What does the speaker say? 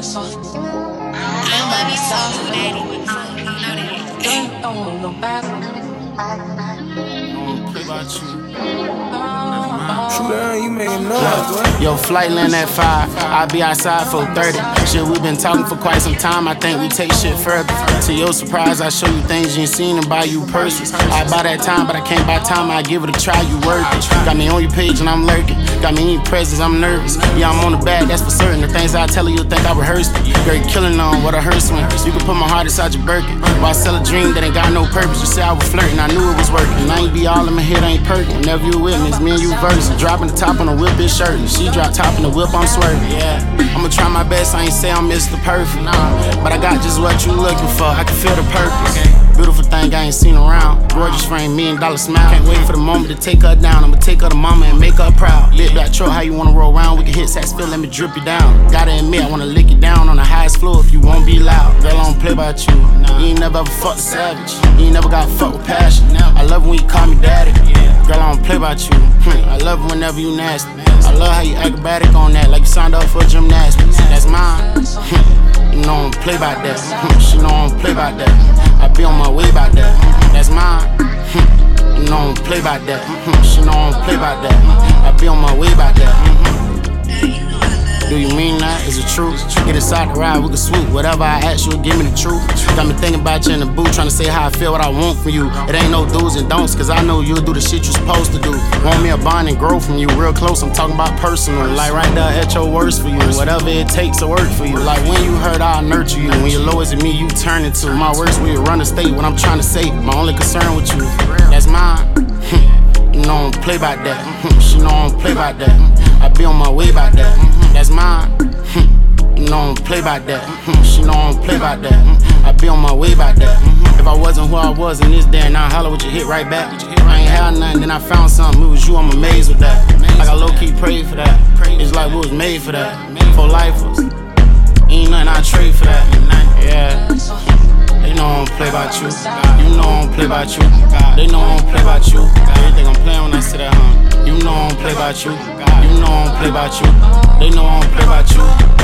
money so daddy. Don't want no back. Play by you. True down, you making noise, boy. Yo, flight land at 5, I'll be outside for 30. Shit, we been talking for quite some time, I think we take shit further. To your surprise, I show you things you ain't seen and buy you purses. I buy that time, but I can't buy time, I give it a try, you worth it. Got me on your page and I'm lurking, got me in your presence, I'm nervous. Yeah, I'm on the bag, that's for certain. The things I tell you, you'll think I rehearsed it. Girl, you killing on what I hearse when you can put my heart inside your Birkin. While I sell a dream that ain't got no purpose. You say I was flirting, I knew it was working. I ain't be all in my head, I ain't perking. Whenever you with me, it's me and you versus. Dropping the top on the whip, it's shirtless. She drop top in the whip, I'm swerving. Yeah, I'ma try my best, I ain't say I'm Mr. Perfect, nah. But I got just what you looking for, I can feel the purpose. Beautiful thing I ain't seen around. Gorgeous frame, $1 million smile. Can't wait for the moment to take her down. I'ma take her to mama and make her proud. Lit black truck, how you wanna roll around? We can hit sex, feel, let me drip you down. Gotta admit, I wanna lick you down on the highest floor if you won't be loud. Girl, I don't play about you. You ain't never ever fucked a savage. You ain't never got fucked with passion. I love when you call me daddy. Girl, I don't play about you. I love it whenever you nasty. I love how you acrobatic on that, like you signed up for gymnastics. That's mine. You know I don't play about that. She know I don't play about that. I be on my way about that. That's mine. You know I don't play about that. She know I don't play about that. I be on my way about that. Do you mean that? Is it true? Get inside the ride, we can swoop. Whatever I ask you, give me the truth. Got me thinking about you in the booth, trying to say how I feel, what I want from you. It ain't no do's and don'ts, cause I know you'll do the shit you're supposed to do. Want me a bond and grow from you, real close, I'm talking about personal. Like right there at your worst for you. Whatever it takes to work for you. Like when you hurt, I'll nurture you. When you're lowest at me, you turn it to my worst where you run the state. What I'm trying to say, my only concern with you, that's mine. You know I don't play about that. She know I don't play about that. I be on my way about that. That's mine. You know I don't play about that. She know I don't play about that. I be on my way about that. If I wasn't who I was in this day and I holler with your hit right back. I ain't had nothing, then I found something. It was you, I'm amazed with that. Like I low-key prayed for that. It's like we was made for that. For lifers. Ain't nothing I trade for that. Yeah. They know I don't play about you. You know I don't play about you. They know I don't play about you. Everything I'm playing when I sit at home. You know I don't play about you. You know I don't play about you. They know I don't play about you.